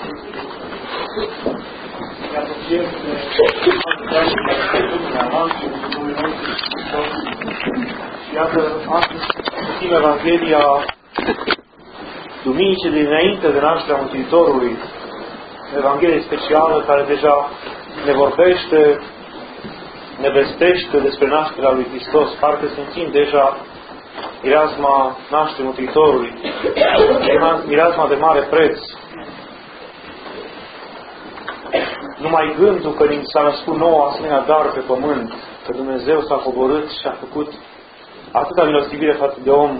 Iată, astăzi citim Evanghelia duminicii dinainte de nașterea Mântuitorului. Evanghelie specială care deja ne vorbește, ne vestește despre nașterea lui Hristos. Parcă simțim deja mireasma nașterii Mântuitorului, mireasma de mare preț. Numai gândul că ni s-a născut nouă asemenea dar pe pământ, că Dumnezeu s-a coborât și a făcut atâta milostivire față de om,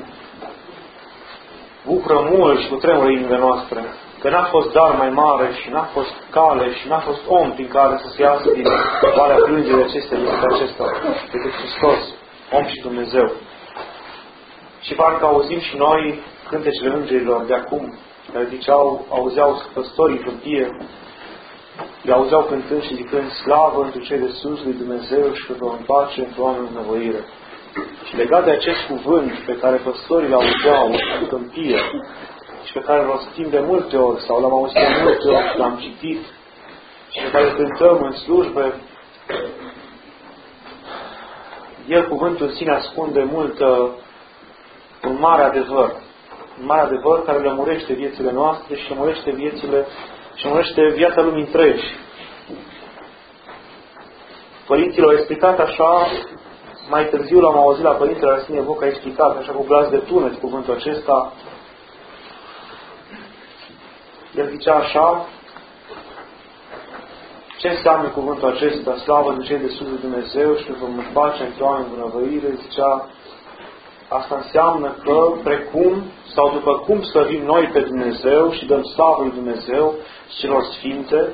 bucură mult și cu tremură inimile noastre, că n-a fost dar mai mare și n-a fost cale și n-a fost om prin care să se iasă din valea plângerii acestea decât Hristos, om și Dumnezeu. Și parcă auzim și noi cântecele îngerilor de acum, care ziceau, auzeau păstorii în câmpie, îi auzeau cântând și zicând, slavă întru cei de sus lui Dumnezeu și pentru în pace, într-o oameni în nevoire. Și legat de acest cuvânt pe care păstorii l-auzeau în câmpie și pe care îl rostim de multe ori sau l-am auzit de multe ori și l-am citit și pe care îl cântăm în slujbe, el, cuvântul în sine, ascunde un mare adevăr. Un mare adevăr care lămurește viețile noastre și lămurește viața lumii întregi. Părinții l-au explicat așa, mai târziu l-am auzit la Părintele Arsenie Boc, a explicat așa cu glas de tunet cuvântul acesta. El zicea așa, ce înseamnă cuvântul acesta? Slavă de cei de sus de Dumnezeu și vom face într-o oameni bunăvăire. Zicea, asta înseamnă că precum sau după cum slăvim noi pe Dumnezeu și dăm slavă lui Dumnezeu și celor sfinte,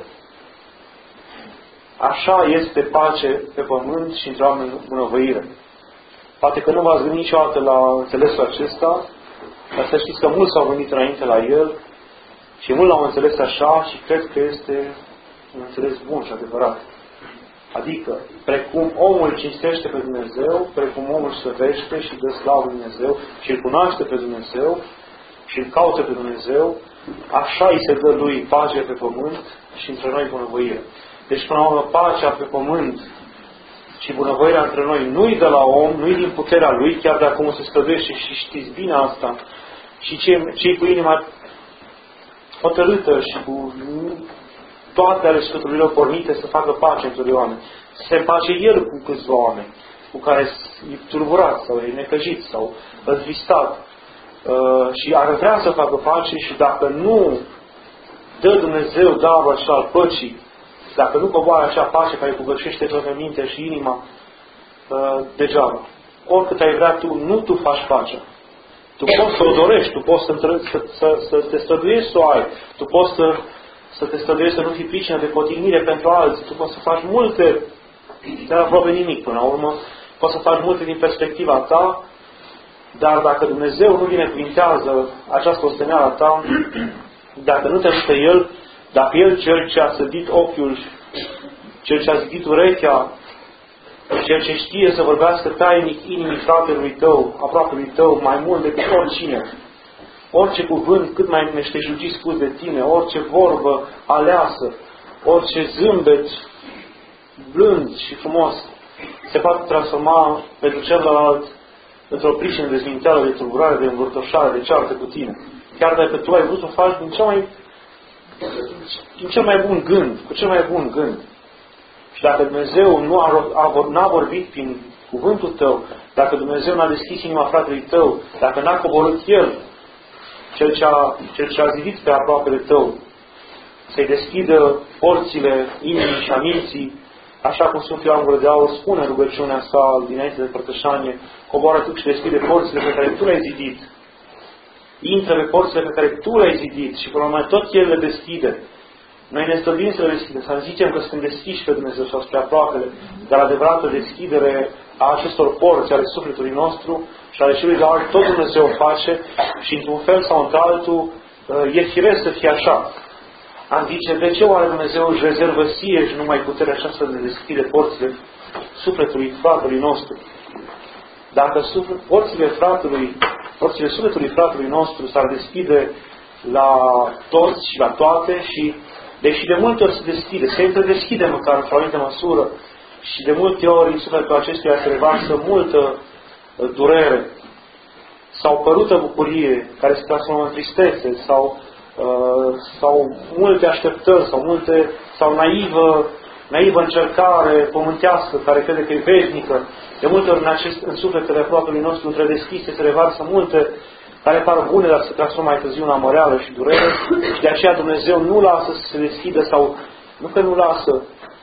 așa este pace pe pământ și într-o oameni bunăvăire. Poate că nu v-ați gândit niciodată la înțelesul acesta, dar să știți că mulți s-au gândit înainte la el și mulți l-au înțeles așa și cred că este un înțeles bun și adevărat. Adică, precum omul cinstește pe Dumnezeu, precum omul slăvește și dă slavă lui Dumnezeu și îl cunoaște pe Dumnezeu și îl caută pe Dumnezeu, așa îi se dă lui pace pe pământ și între noi bunăvoire. Deci, până la urmă, pacea pe pământ și bunăvoirea între noi nu-i de la om, nu-i din puterea lui, chiar dacă omul se străduiește și știți bine asta, și cei cu inima hotărâtă și cu toate ale sfăturilor pornite să facă pace între oameni. Să se împace el cu câțiva oameni, cu care e turburat sau e necăjit sau răzvistat și ar vrea să facă pace și dacă nu dă Dumnezeu darul așa al păcii, dacă nu coboară acea pace care cuvârșește toată mintea și inima, degeaba. Oricât ai vrea tu, nu tu faci pacea. Tu poți să o dorești, tu poți să te străduiești să o ai, tu poți să te străduiești să nu fii pricină de potignire pentru alții, tu poți să faci multe, dar aproape nimic până la urmă, poți să faci multe din perspectiva ta, dar dacă Dumnezeu nu binecuvintează această osteneală a ta, dacă nu te ajută El, dacă El, Cel ce a sădit ochiul, Cel ce a zidit urechea, Cel ce știe să vorbească tainic inimii fratelui tău, aproapelui tău, mai mult decât oricine, orice cuvânt cât mai meșteșugit spus de tine, orice vorbă aleasă, orice zâmbet blând și frumos, se poate transforma pentru celălalt într-o pricină de zminteală, de tulburare, de învârtoșare, de ceartă cu tine. Chiar dacă tu ai vrut să o faci din cel mai bun gând, cu cel mai bun gând. Și dacă Dumnezeu n-a vorbit prin cuvântul tău, dacă Dumnezeu n-a deschis inima fratelui tău, dacă n-a coborât El, Cel ce a zidit pe aproapele tău, să-i deschidă porțile inimii și a minții, așa cum Sfântul Ioan Gură de Aur spune în rugăciunea sa dinainte de părtășanie, coboară tu și deschide porțile pe care tu le-ai zidit. Intră pe porțile pe care tu le-ai zidit și până la urmă tot El le deschide. Noi ne străduim să le deschidem, să zicem că suntem deschiși pe Dumnezeu sau spre aproapele, dar adevărată deschidere a acestor porți ale sufletului nostru și ale celui de alt, tot Dumnezeu o face și într-un fel sau într-altul e firesc să fie așa. Am zice, de ce oare Dumnezeu își rezervă ție și numai puterea aceasta de deschide porțile sufletului fratelui nostru? Dacă porțile sufletului fratelui nostru s-ar deschide la toți și la toate și deși de multe ori se deschide, se întredeschide măcar într-o anumită măsură și de multe ori în sufletul acestuia se revarsă multă durere sau părută bucurie care se transformă în tristețe sau multe așteptări sau naivă încercare pământească care crede că e veșnică. De multe ori în sufletele aproapelui nostru întredeschise se revarsă multe care par bune, dar se transformă mai târziu în amăreală și durere și de aceea Dumnezeu nu lasă să se deschidă sau nu că nu lasă,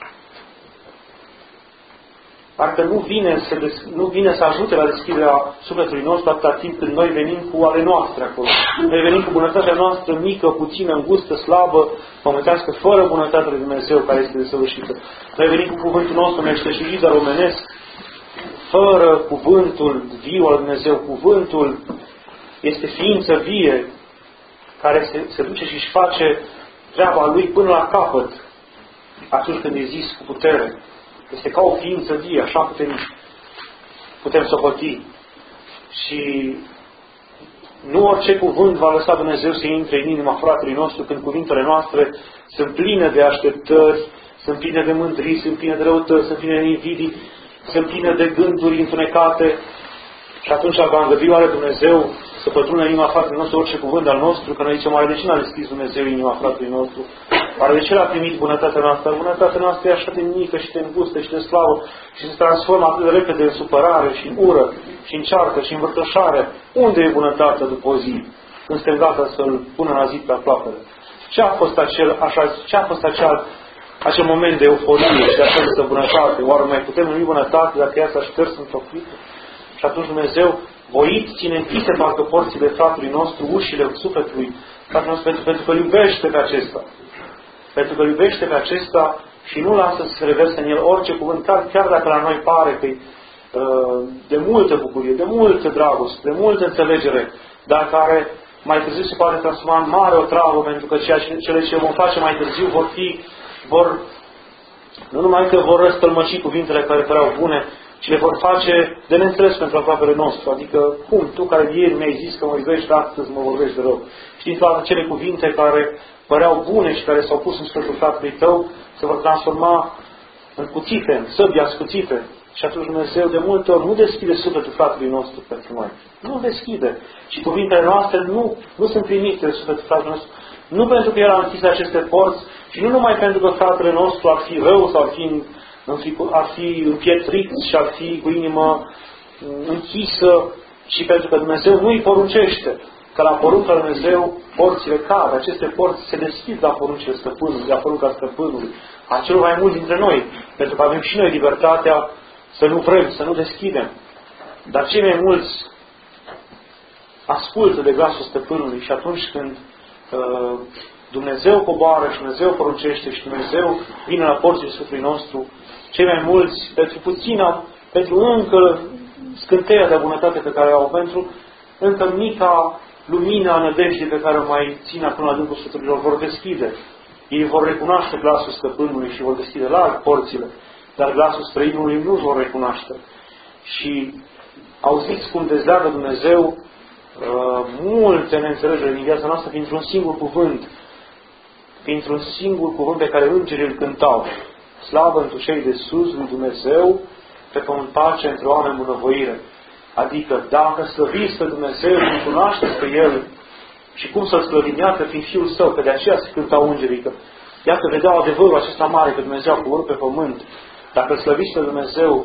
parcă nu vine să ajute la deschiderea sufletului nostru atâta timp când noi venim cu ale noastre acolo. Noi venim cu bunătatea noastră mică, puțină, îngustă, slabă, pământească, fără bunătatea lui Dumnezeu care este desăvârșită. Noi venim cu cuvântul nostru meșteșugit, dar omenesc, fără cuvântul viu al Dumnezeu. Cuvântul este ființă vie care se duce și își face treaba lui până la capăt atunci când e zis cu putere. Este ca o ființă vie, așa putem socoti. Și nu orice cuvânt va lăsa Dumnezeu să intre în inima fratelui nostru când cuvintele noastre sunt pline de așteptări, sunt pline de mândrii, sunt pline de răutăți, sunt pline de invidii, sunt pline de gânduri întunecate. Și atunci va îngădui oare Dumnezeu să pătrună în inima fratelui nostru orice cuvânt al nostru, că noi zicem, oare de ce n-a deschis Dumnezeu inima fratelui nostru? Oare de ce l-a primit bunătatea noastră? Bunătatea noastră e așa de mică și de îngustă și de slavă și se transformă atât de repede în supărare și în ură și în ceartă și în învârtășare. Unde e bunătatea după o zi? Când suntem gata să-L pună la zi pe aproapele. Ce a fost acel moment de euforie și de această bunătate? Oare mai putem numi bunătate dacă ea s-a șters într-o clipă? Și atunci Dumnezeu, voit, ține închise parcă porțile fratelui nostru, ușile sufletului, pentru că îl iubește pe acesta. Pentru că îl iubește pe acesta și nu lasă să se reverse în el orice cuvânt, chiar dacă la noi pare că de multă bucurie, de multă dragoste, de multă înțelegere, dar care mai târziu se poate transforma în mare otravă, pentru că cele ce vom face mai târziu nu numai că vor răstălmăci cuvintele care păreau bune, ci le vor face de neînțeles pentru aproapele nostru. Adică, cum? Tu care ieri mi-ai zis că mă iubești, astăzi mă vorbești de rău. Știi, toate acele cuvinte care păreau bune și care s-au pus în sfârșitul fratului tău, se vor transforma în cuțite, în săbi ascuțite. Și atunci Dumnezeu de multe ori nu deschide sufletul fratelui nostru pentru noi. Nu deschide. Și cuvintele noastre nu sunt primite de sufletul fratelui nostru. Nu pentru că El a închis aceste porți și nu numai pentru că fratele nostru ar fi rău sau ar fi împietrit și ar fi cu inimă închisă, și pentru că Dumnezeu nu îi poruncește. Că la porunca lui Dumnezeu porțile cad, aceste porți se deschid la poruncile stăpânului, la porunca stăpânului, a celor mai mulți dintre noi, pentru că avem și noi libertatea să nu vrem, să nu deschidem. Dar cei mai mulți ascultă de glasul stăpânului și atunci când Dumnezeu coboară și Dumnezeu poruncește și Dumnezeu vine la porțile sufletului nostru, cei mai mulți, pentru încă scânteia de bunătate pe care o au, pentru încă mica lumină a nădejdii pe care o mai țin acum la adâncul sufletelor, vor deschide. Ei vor recunoaște glasul stăpânului și vor deschide larg porțile, dar glasul străinului nu vor recunoaște. Și auziți cum dezleagă Dumnezeu multe neînțelegeri din viața noastră printr-un singur cuvânt pe care îngerii îl cântau. Slavă întru cei de sus lui Dumnezeu, pe pământ pace între oameni bunăvoire. Adică dacă slăviți pe Dumnezeu, îl cunoașteți pe El și cum să-L slăvim, iată, fiind Fiul Său, că de aceea se cântau îngerii, că iată, vedeau adevărul acesta mare, că Dumnezeu a coborât pe pământ. Dacă îl slăviți pe Dumnezeu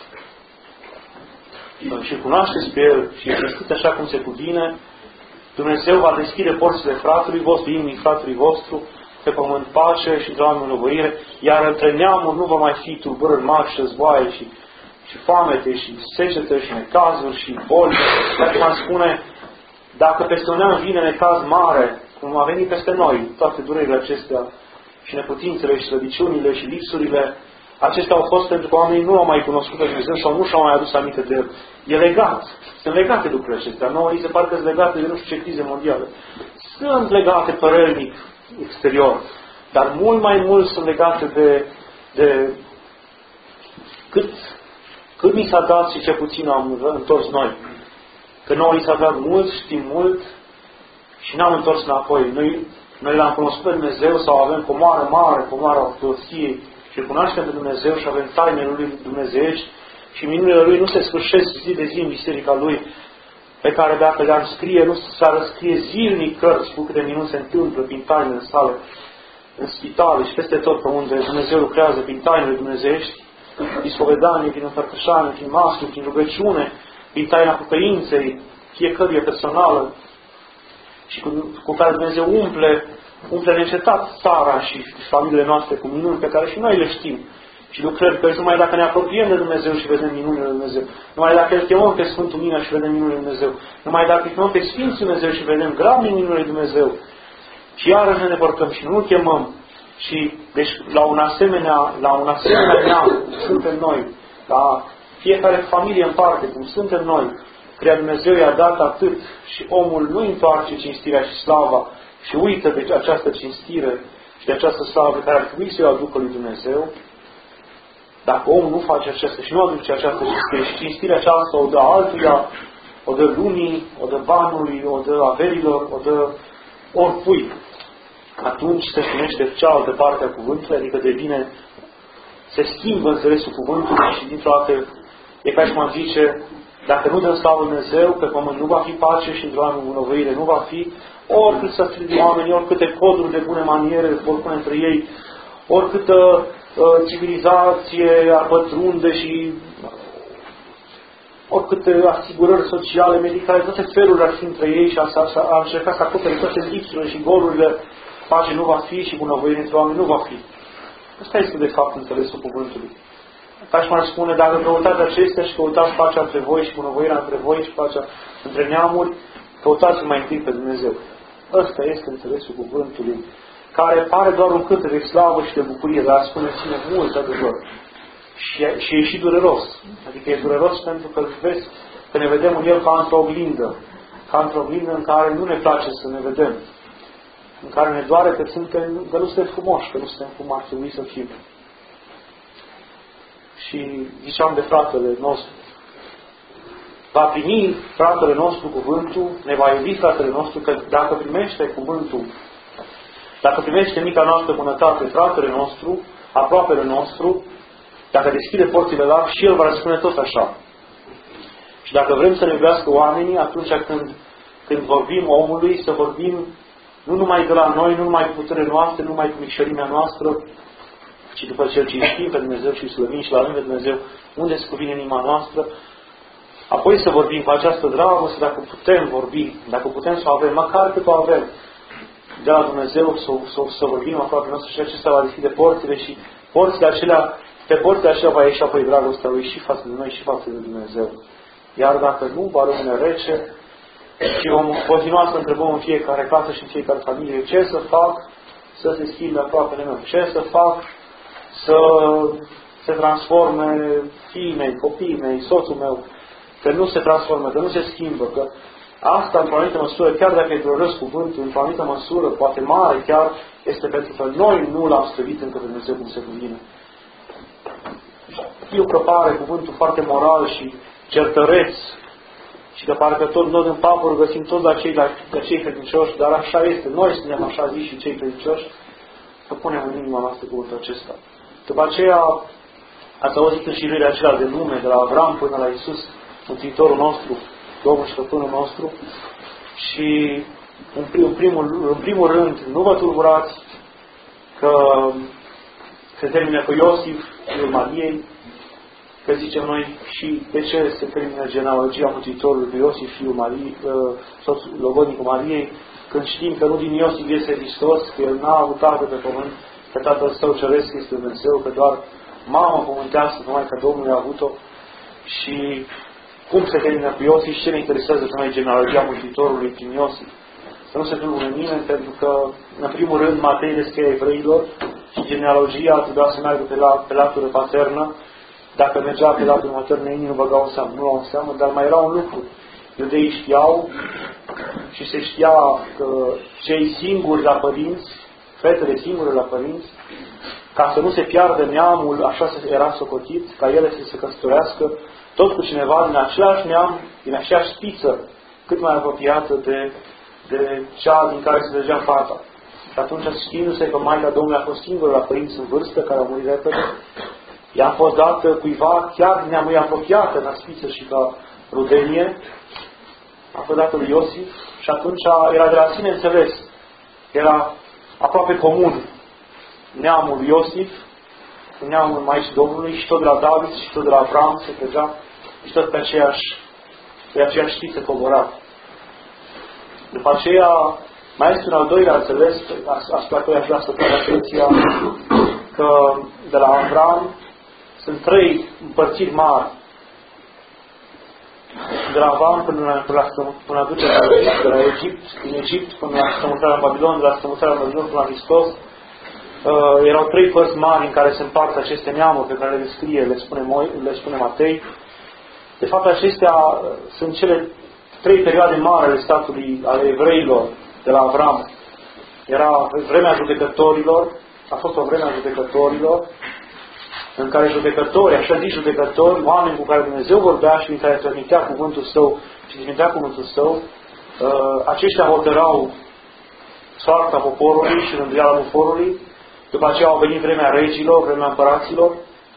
și îl cunoașteți pe El și îl știți așa cum se cuvine, Dumnezeu va deschide porțile fratelui vostru, inimii fratelui vostru, pe pământ pace și oameni bunăvoire, iar între neamuri nu va mai fi tulburări mari și războaie și foamete și secete și necazuri și boli. Dacă m-am spune, dacă peste un neam vine necaz mare, cum a venit peste noi, toate durerile acestea și neputințele și slăbiciunile și lipsurile, acestea au fost pentru că oamenii nu au mai cunoscut pe Dumnezeu sau nu și-au mai adus aminte de El. E legat. Sunt legate lucrurile acestea. Nouă li se pare că sunt legate de nu știu ce crize mondiale. Sunt legate părernic exterior, dar mult mai mult sunt legate de cât mi s-a dat și ce puțin am întors noi. Că nouă li s-a dat mult, știm mult, și n-am întors înapoi. Noi l-am cunoscut pe Dumnezeu sau avem comoară mare, comoara ortodoxiei și îl cunoaștem pe Dumnezeu și avem tainele Lui dumnezeiești și minunile Lui nu se sfârșesc zi de zi în biserica Lui, pe care dacă le-ar scrie, nu s-ar scrie zilnic cărți cu câte minuni se întâmplă prin tainele sale, în spitale și peste tot pe unde Dumnezeu lucrează prin tainele dumnezeiești, prin spovedanie, prin împărtășanie, prin masă, prin rugăciune, prin taina pocăinței, fiecăruia personală, și cu care Dumnezeu umple neîncetat țara și familiile noastre cu minuni pe care și noi le știm. Și lucrări, că numai dacă ne apropiem de Dumnezeu și vedem minunile de Dumnezeu, numai dacă îl chemăm pe Sfântul Mina și vedem minunile de Dumnezeu, numai dacă îl chemăm pe Sfinții Dumnezeu și vedem grabnic minunile de Dumnezeu, și iarăși ne depărtăm și nu-L chemăm, și deci la un asemenea neam, cum suntem noi, la fiecare familie în parte, cum suntem noi, căreia Dumnezeu i-a dat atât și omul nu întoarce cinstirea și slava și uită de această cinstire și de această slavă pe care ar trebui să o aducă lui Dumnezeu. Dacă omul nu face aceasta și nu aduce această cinstire și cinstirea aceasta o dă altuia, o dă lumii, o dă banului, o dă averilor, o dă oricui, atunci se spunește cealaltă parte a cuvântului, adică devine, se schimbă înțelesul cuvântului și dintr-o dată e ca și cum zice, dacă nu dăm slavă Lui Dumnezeu, pe pământ nu va fi pace și într-o anul înnovăire nu va fi, oricât să strige oamenii, oricâte coduri de bune maniere vor pune între ei, oricâtă civilizație ar pătrunde și oricâte asigurări sociale, medicale, toate felurile ar fi între ei și ar încerca să acopere toate lipsurile și golurile, pace nu va fi și bunăvoire între oameni nu va fi. Asta este de fapt înțelesul cuvântului. Ca și m-ar spune, dacă căutați acestea și căutați pacea între voi și bunăvoirea între voi și pacea între neamuri, căutați mai întâi pe Dumnezeu. Ăsta este înțelesul cuvântului, care pare doar un cântec de slavă și de bucurie, dar spune ține mult adevăr. Și e și dureros. Adică e dureros pentru că vezi că ne vedem în el ca într-o oglindă. Ca într-o oglindă în care nu ne place să ne vedem. În care ne doare că nu suntem frumoși, că nu suntem cum ar trebui să fim. Și ziceam de fratele nostru. Va primi fratele nostru cuvântul, ne va iubi fratele nostru, că dacă primește cuvântul, dacă primește mica noastră bunătate, fratele nostru, aproapele nostru, dacă deschide porțile la și el va răspunde tot așa. Și dacă vrem să ne iubească oamenii, atunci când vorbim omului, să vorbim nu numai de la noi, nu numai cu puterea noastră, nu numai cu micșorimea noastră, ci după ce îl cinstim pe Dumnezeu și îl slăvim și l-avem pe Dumnezeu, unde se cuvine în inima noastră, apoi să vorbim cu această dragoste, dacă putem vorbi, dacă putem să o avem, măcar cât o avem, de la Dumnezeu, să vorbim aproape noastră și acesta va deschide porțile și pe porțile acelea va ieși apoi dragostea Lui și față de noi și față de Dumnezeu. Iar dacă nu, va rămâne rece și vom continua să întrebăm în fiecare casă și în fiecare familie ce să fac să se schimbe aproapele meu, ce să fac să se transforme fiii mei, copiii mei, soțul meu, că nu se transformă, că nu se schimbă, că asta, într-o anumită măsură, chiar dacă e dureros cuvântul, într-o anumită măsură, poate mare chiar, este pentru că noi nu l-am slăvit încă pe Dumnezeu cum se cuvine. Știu că pare cuvântul foarte moral și certăreț și de parcă tot noi în papă găsim tot la cei credincioși, dar așa este. Noi suntem așa zis și cei credincioși, să punem în inima noastră cuvântul acesta. După aceea, ați auzit înșiruirea acelea de lume, de la Avram până la Iisus, Mântuitorul nostru, Domnul și Stăpânul nostru. Și în primul rând, nu vă tulburați că se termină cu Iosif, fiul Mariei, că zicem noi și de ce se termină genealogia Mântuitorului cu Iosif, fiul Mariei, soțul logodnicul Mariei, când știm că nu din Iosif este Hristos, că el n-a avut tată pe pământ, că Tatăl Său Ceresc este Dumnezeu, că doar mama pământească, numai că Domnul a avut-o. Și cum se termină cu Iosif și ce ne interesează pe noi genealogia Mântuitorului prin Iosif? Să nu se tulbure nimeni, pentru că, în primul rând, Matei descrie evreilor și genealogia trebuia să meargă pe latură paternă. Dacă mergea pe latură maternă, ei nu băgau în seamă, nu luau în seamă, dar mai era un lucru. Iudeii știau și se știa că cei singuri la părinți, fetele singure la părinți, ca să nu se piardă neamul, așa era socotit, ca ele să se căsătorească tot cu cineva din același neam, din aceeași spiță, cât mai apropiată de de cea din care se dădea fata. Și atunci, știindu-se că Maica Domnului a fost singură la părinți în vârstă, care au murit repede, i-a fost dată cuiva, chiar din neamului apropiată, ca Spiță și ca Rudenie, a fost dată lui Iosif, și atunci era de la sine înțeles. Era aproape comun neamul lui Iosif, neamul Maicii Domnului, și tot de la David, și tot de la Avram se trăgea, și tot pe aceeași știță coborat. După aceea, mai este un al doilea înțeles, asupra care aș vrea să pun atenția, că de la Avram sunt 3 împărțiri mari. De la Avram până aduce de la Egipt, din Egipt până la strămutarea în Babilon, de la strămutarea în Babilon până la Hristos. Erau 3 părți mari în care se împart aceste neamuri pe care le descrie, le spune Matei. De fapt, acestea sunt cele 3 perioade mari ale statului, ale evreilor de la Avram. Era vremea judecătorilor, a fost o vreme a judecătorilor, în care judecători, așa zis judecători, oameni cu care Dumnezeu vorbea și în care transmitea cuvântul Său și transmitea cuvântul Său, aceștia hotărau soarta poporului și rânduiala poporului. După aceea au venit vremea regilor, vremea împăraților,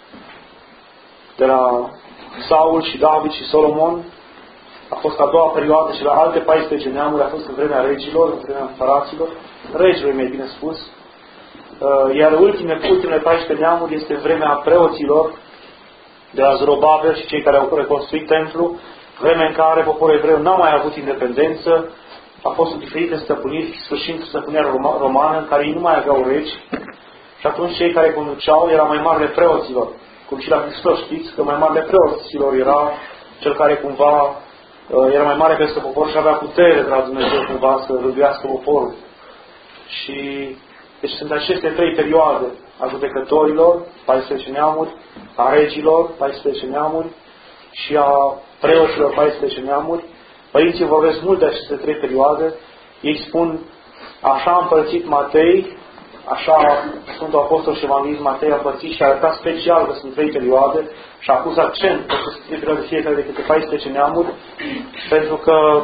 de la Saul și David și Solomon. A fost a doua perioadă și la alte 14 neamuri a fost în vremea regilor, în vremea împăraților, regilor, mai bine spus. Iar ultimele 14 neamuri este vremea preoților, de la Zorobabel și cei care au reconstruit templu, vremea în care poporul evreu n-a mai avut independență, a fost sub diferite stăpâniri, sfârșind stăpânirea romană, în care ei nu mai aveau regi, și atunci cei care conduceau era mai marele preoților. Cum și la Hristos știți că mai marele preoților era cel care cumva era mai mare peste popor și avea putere de la Dumnezeu cumva să rânduiască poporul. Și deci sunt aceste 3 perioade a judecătorilor, 14 neamuri, a regilor, 14 neamuri, și a preoților, 14 neamuri. Părinții vorbesc mult de aceste 3 perioade. Ei spun, așa a împărțit Matei, așa Sfântul Apostol și Evanghelist Matei a împărțit și a arătat special că sunt 3 perioade și a pus accent că sunt 3 perioade fiecare de câte 14 neamuri, pentru că,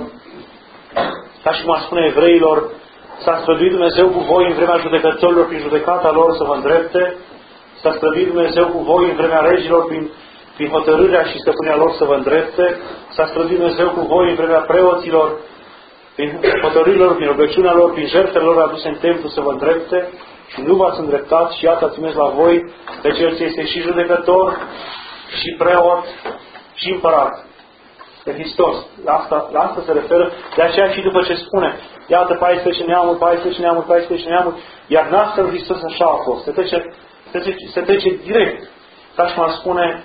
ca și cum ar spune evreilor, s-a străduit Dumnezeu cu voi în vremea judecătorilor prin judecata lor să vă îndrepte, s-a străduit Dumnezeu cu voi în vremea regilor prin hotărârea și stăpânirea lor să vă îndrepte, s-a străduit Dumnezeu cu voi în vremea preoților, prin hotărârilor, prin rugăciunea lor, prin jertfele lor aduse în templu să vă îndrepte, și nu v-ați îndreptat și iată ați la voi pe cel ce este și judecător, și preot, și împărat. Pe Hristos. La asta se referă. De aceea și după ce spune, iată 14 neamuri, 14 neamuri, 14 neamuri, iar nașterea lui Hristos așa a fost. Se trece direct. Ca și cum ar spune,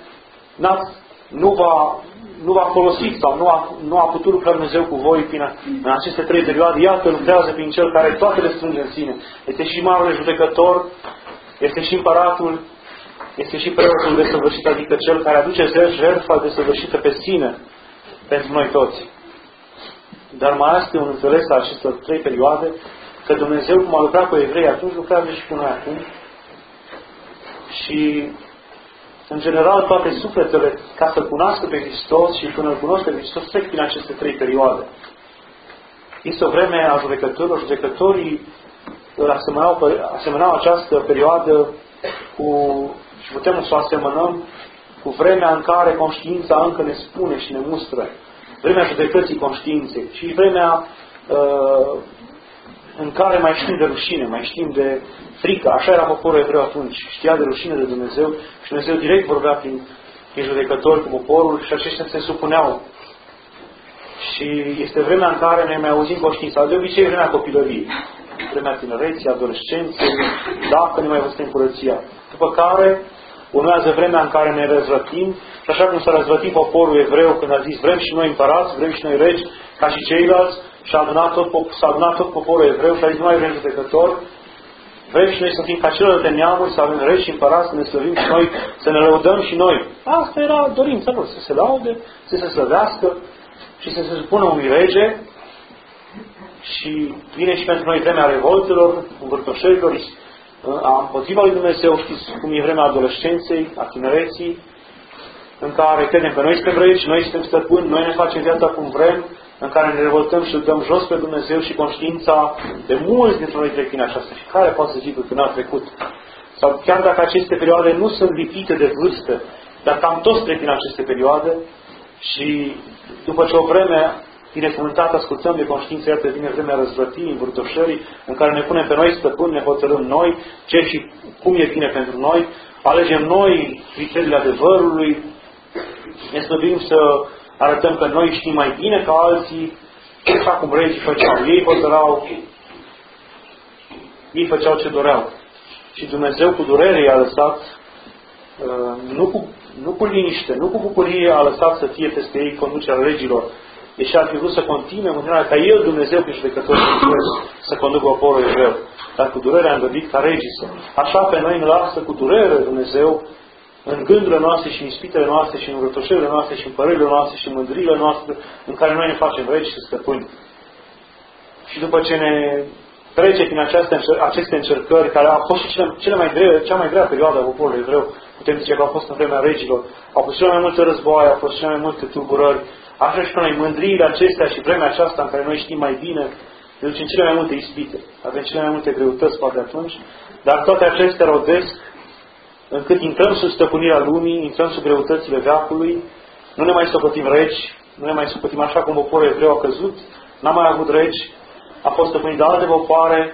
nu v-a folosit sau nu a putut lucra Dumnezeu cu voi în aceste 3 perioade. Iată, lucrează prin Cel care toate le strânge în sine. Este și marele judecător, este și împăratul, este și preotul desăvârșit, adică Cel care aduce jertfa desăvârșită pe sine pentru noi toți. Dar mai este un înțeles la acestor 3 perioade, că Dumnezeu, cum a lucrat cu evrei atunci, lucrează și cu noi acum. Și în general, toate sufletele, ca să cunoască pe Hristos și până îl cunoște pe Hristos, trec prin aceste 3 perioade. Este o vreme a judecătorilor. Judecătorii asemănau această perioadă și putem să o asemănăm cu vremea în care conștiința încă ne spune și ne mustră. Vremea judecății conștiinței și vremea în care mai știm de rușine, mai știm de frică. Așa era poporul evreu atunci. Știa de rușine de Dumnezeu și Dumnezeu direct vorbea prin judecători cu poporul și aceștia se supuneau. Și este vremea în care ne mai auzim conștiința. De obicei, vremea copilăriei, vremea tinereții, adolescenței, dacă ne mai văzute în curăția. După care urmează vremea în care ne răzvătim și așa cum s-a răzvătit poporul evreu când a zis vrem și noi împărați, vrem și noi regi, ca și ceilalți, și s-a adunat tot poporul evreu și a zis nu mai vrem judecători, vrem și noi să fim ca celelalte neamuri, să avem regi și împărați, să ne slăvim și noi, să ne lăudăm și noi. Asta era dorința lor, să se laude, să se slăvească și să se supună unui rege. Și vine și pentru noi vremea revoltelor, învârtoșerilor, împotriva lui Dumnezeu, știți cum e vremea adolescenței, a tinereții, în care credem că noi suntem regi, noi suntem stăpâni, noi ne facem viața cum vrem, în care ne revoltăm și îl dăm jos pe Dumnezeu și conștiința de mulți dintre noi trec prin aceasta. Și care poate să zică că n-a trecut? Sau chiar dacă aceste perioade nu sunt lipite de vârstă, dar cam toți trec prin aceste perioade și după ce o vreme binecuvântată ascultăm de conștiință, iată vine vremea răzvrătirii, învârtoșării, în care ne punem pe noi stăpâni, ne hotărâm noi ce și cum e bine pentru noi, alegem noi criteriile adevărului, ne stăbim să arătăm că noi știm mai bine ca alții, așa cum regii făceau. Ei hotărau, ei făceau ce doreau. Și Dumnezeu cu durere i-a lăsat, nu cu liniște, nu cu bucurie, a lăsat să fie peste ei conducerea regilor. Deși ar fi vrut să continue mântuirea ca El, Dumnezeu, pe judecător să conducă poporul evreu. Dar cu durere a îngăduit ca regii să. Așa pe noi ne lasă cu durere Dumnezeu în gândurile noastre și în ispitele noastre și în rătoșelile noastre și în părerile noastre și în mândriile noastre în care noi ne facem regi și stăpâni. Și după ce ne trece prin aceste încercări, care au fost și cea mai grea perioadă a poporului evreu, putem zice că au fost în vremea regilor, au fost cele mai multe războaie, au fost cele mai multe tulburări, așa și pe noi mândriile acestea și vremea aceasta în care noi știm mai bine, ne ducem cele mai multe ispite, avem cele mai multe greutăți poate atunci, dar toate acestea rodesc încât intrăm sub stăpânirea lumii, intrăm sub greutățile veacului, nu ne mai socotim regi, nu ne mai socotim așa cum poporul evreu a căzut, n-a mai avut regi, a fost stăpânit de alte popoare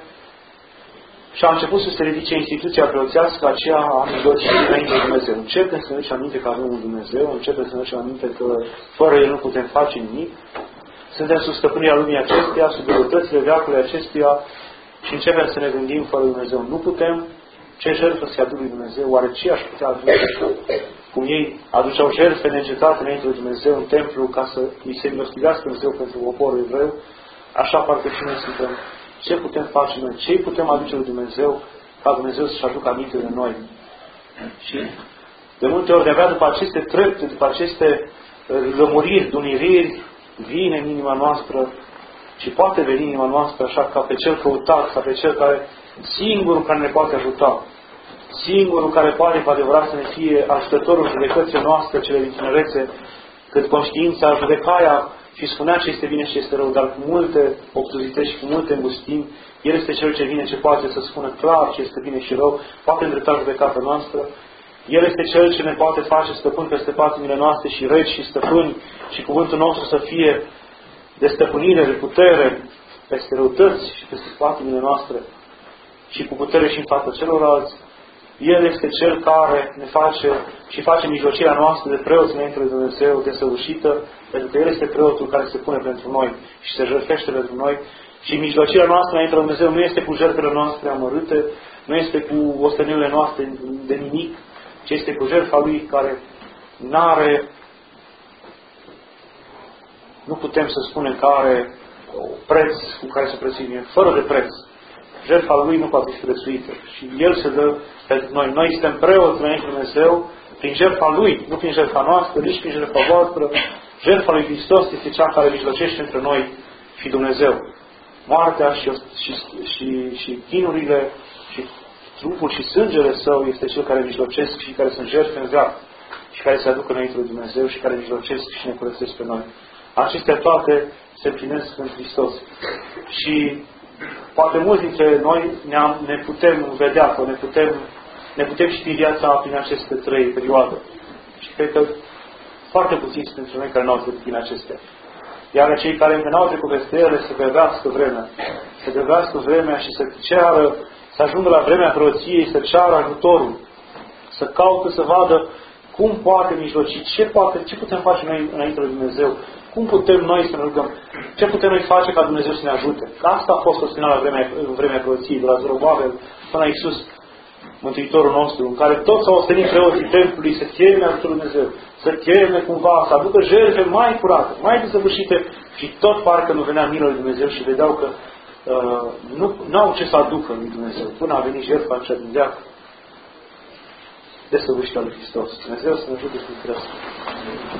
și a început să se ridice instituția preoțească, aceea a mijlocirii înainte de Dumnezeu. Începem să ne ducem aminte că avem un Dumnezeu, începem să ne ducem aminte că fără El nu putem face nimic, suntem sub stăpânirea lumii acesteia, sub greutățile veacului acestuia și începem să ne gândim fără Dumnezeu. Nu putem. Ce jertfă se aduc lui Dumnezeu? Oare ce aș putea aduce? Cum ei aduceau jertfe neîncetate înainte lui Dumnezeu în templu ca să îi se milostivească Dumnezeu pentru poporul evreu, așa parcă și noi suntem. Ce putem face noi? Ce putem aduce lui Dumnezeu ca Dumnezeu să-și aducă aminte de noi? Și de multe ori de-abia după aceste trepte, după aceste lămuriri, duniriri, vine în inima noastră și poate veni în inima noastră așa ca pe cel căutat, ca pe cel care singurul care ne poate ajuta, singurul care poate cu adevărat să ne fie ajutătorul judecății noastre, cele din tinerețe, cât conștiința judecaia și spunea ce este bine și ce este rău, dar cu multe obtuzități și cu multe îngustimi, El este Cel ce vine, ce poate să spună clar ce este bine și rău, poate îndrepta judecata noastră. El este Cel ce ne poate face stăpâni peste patimile noastre și regi și stăpâni și cuvântul nostru să fie de stăpânire, de putere, peste răutăți și peste patimile noastre și cu putere și în fața celorlalți. El este Cel care ne face și face mijlocirea noastră de preoți înainte de Dumnezeu desăvârșită, pentru că El este preotul care se pune pentru noi și se jertfește pentru noi. Și mijlocirea noastră înainte de Dumnezeu nu este cu jertfele noastre amărâte, nu este cu ostenelile noastre de nimic, ci este cu jertfa Lui care n-are, nu putem să spunem că are preț cu care să prețuim, fără de preț. Jertfa Lui nu poate fi prețuită. Și El se dă pentru noi. Noi suntem preoți înainte de Dumnezeu prin jertfa Lui, nu prin jertfa noastră, nici prin jertfa voastră. Jertfa Lui Hristos este cea care mijlocește între noi și Dumnezeu. Moartea și chinurile și trupul și sângele Său este Cel care mijlocesc și care sunt jertfe în veac și care se aduc înainte de Dumnezeu și care mijlocesc și ne curățesc pe noi. Acestea toate se împlinesc în Hristos. Și poate mulți dintre noi ne putem vedea, că ne putem ști viața prin aceste 3 perioade. Și cred că foarte puțini sunt dintre noi care nu au trecut prin acestea. Iar cei care încă n-au trecut peste ele să grăbească vremea. Să grăbească vremea și să ceară, să ajungă la vremea preoției, să ceară ajutorul. Să caute, să vadă cum poate mijloci, ce putem face noi înainte de Dumnezeu. Cum putem noi să ne rugăm? Ce putem noi face ca Dumnezeu să ne ajute? Că asta a fost ostenat în vremea preoției, de la Zorobabel până la Iisus, Mântuitorul nostru, în care toți s-au ostenit preoții templului să cheme ajutorul Dumnezeu, să cheme cumva, să aducă jertfe mai curate, mai desăvârșite și tot parcă nu venea milă lui Dumnezeu și vedeau că nu au ce să aducă lui Dumnezeu. Până a venit jertfa aceea din veac desăvârșită lui Hristos. Dumnezeu să ne ajute să ne crească.